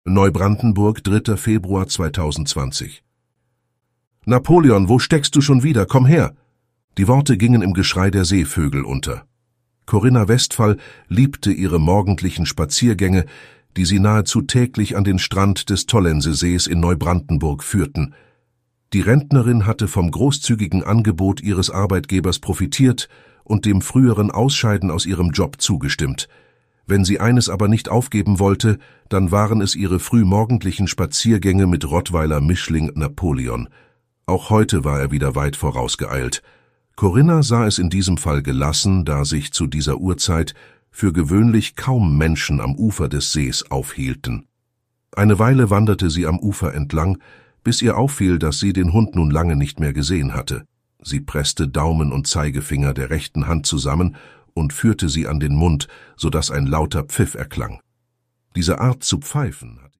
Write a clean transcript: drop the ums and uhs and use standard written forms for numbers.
Neubrandenburg, 3. Februar 2020. »Napoleon, wo steckst du schon wieder? Komm her!« Die Worte gingen im Geschrei der Seevögel unter. Corinna Westphal liebte ihre morgendlichen Spaziergänge, die sie nahezu täglich an den Strand des Tollensesees in Neubrandenburg führten. Die Rentnerin hatte vom großzügigen Angebot ihres Arbeitgebers profitiert und dem früheren Ausscheiden aus ihrem Job zugestimmt. Wenn sie eines aber nicht aufgeben wollte, dann waren es ihre frühmorgendlichen Spaziergänge mit Rottweiler-Mischling Napoleon. Auch heute war er wieder weit vorausgeeilt. Corinna sah es in diesem Fall gelassen, da sich zu dieser Uhrzeit für gewöhnlich kaum Menschen am Ufer des Sees aufhielten. Eine Weile wanderte sie am Ufer entlang, bis ihr auffiel, dass sie den Hund nun lange nicht mehr gesehen hatte. Sie presste Daumen und Zeigefinger der rechten Hand zusammen und führte sie an den Mund, so dass ein lauter Pfiff erklang. Diese Art zu pfeifen